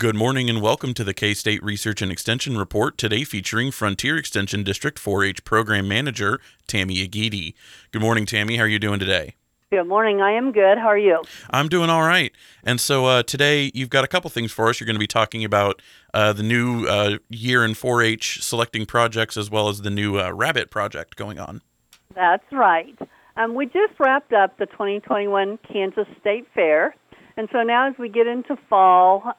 Good morning and welcome to the K-State Research and Extension Report, today featuring Frontier Extension District 4-H Program Manager, Tammy Agidi. Good morning, Tammy. How are you doing today? Good morning. I am good. How are you? I'm doing all right. And so today you've got a couple things for us. You're going to be talking about the new year in 4-H selecting projects as well as the new rabbit project going on. That's right. We just wrapped up the 2021 Kansas State Fair. And so now as we get into fall,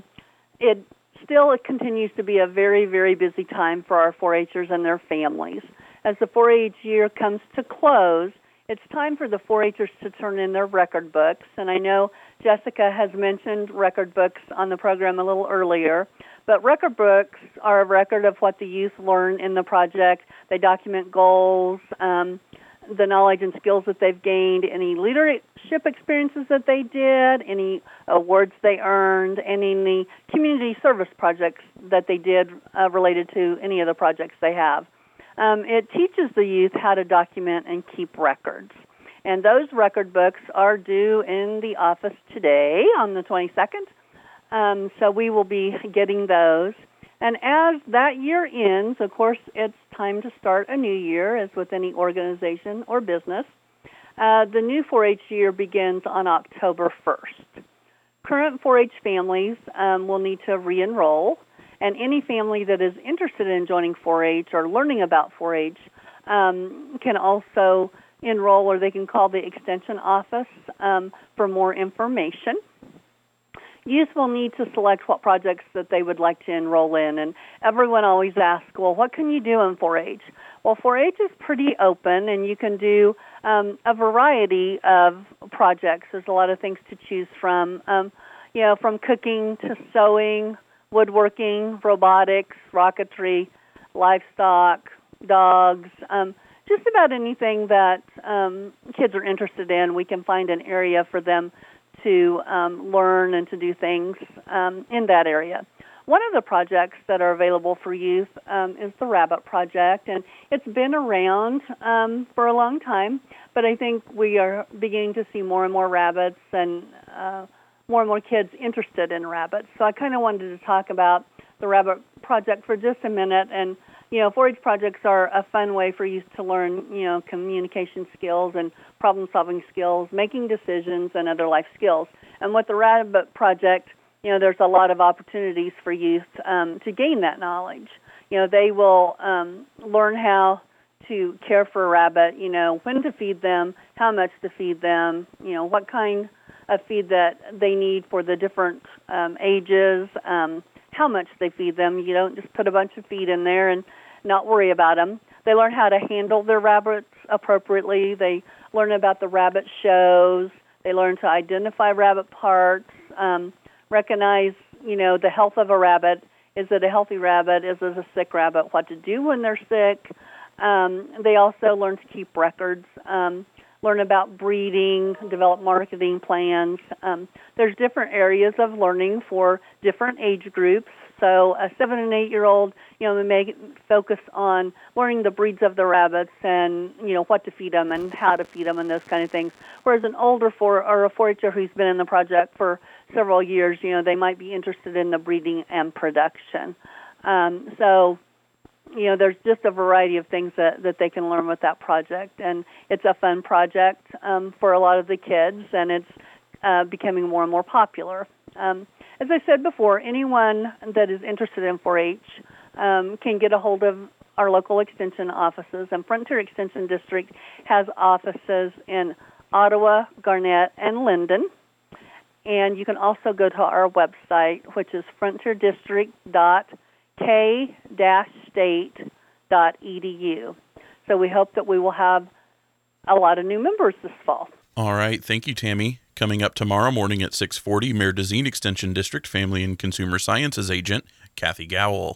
it continues to be a very, very busy time for our 4-Hers and their families. As the 4-H year comes to close, it's time for the 4-Hers to turn in their record books. And I know Jessica has mentioned record books on the program a little earlier. But record books are a record of what the youth learn in the project. They document goals, the knowledge and skills that they've gained, any leadership experiences that they did, any awards they earned, and any community service projects that they did related to any of the projects they have. It teaches the youth how to document and keep records. And those record books are due in the office today on the 22nd. So we will be getting those. And as that year ends, of course, it's time to start a new year, as with any organization or business. The new 4-H year begins on October 1st. Current 4-H families will need to re-enroll, and any family that is interested in joining 4-H or learning about 4-H can also enroll, or they can call the Extension office for more information. Youth will need to select what projects that they would like to enroll in, and everyone always asks, well, what can you do in 4-H? Well, 4-H is pretty open, and you can do a variety of projects. There's a lot of things to choose from, from cooking to sewing, woodworking, robotics, rocketry, livestock, dogs, just about anything that kids are interested in. We can find an area for them to learn and to do things in that area. One of the projects that are available for youth is the Rabbit Project, and it's been around for a long time, but I think we are beginning to see more and more rabbits and more kids interested in rabbits. So I kind of wanted to talk about the Rabbit Project for just a minute. And 4-H projects are a fun way for youth to learn, communication skills and problem-solving skills, making decisions, and other life skills. And with the Rabbit Project, there's a lot of opportunities for youth to gain that knowledge. They will learn how to care for a rabbit, when to feed them, how much to feed them, what kind of feed that they need for the different ages, how much they feed them. You don't just put a bunch of feed in there and not worry about them. They learn how to handle their rabbits appropriately. They learn about the rabbit shows. They learn to identify rabbit parts, recognize, the health of a rabbit. Is it a healthy rabbit? Is it a sick rabbit? What to do when they're sick. They also learn to keep records, learn about breeding, develop marketing plans. There's different areas of learning for different age groups. So a 7- and 8-year-old, they may focus on learning the breeds of the rabbits and, what to feed them and how to feed them and those kind of things. Whereas an older a 4-H'er who's been in the project for several years, they might be interested in the breeding and production. There's just a variety of things that they can learn with that project. And it's a fun project for a lot of the kids, and it's becoming more and more popular. As I said before, anyone that is interested in 4-H can get a hold of our local extension offices, and Frontier Extension District has offices in Ottawa, Garnett, and Linden. And you can also go to our website, which is frontierdistrict.k-state.edu. So we hope that we will have a lot of new members this fall. All right. Thank you, Tammy. Coming up tomorrow morning at 6:40, Mayor Dezeen Extension District Family and Consumer Sciences Agent Kathy Gowell.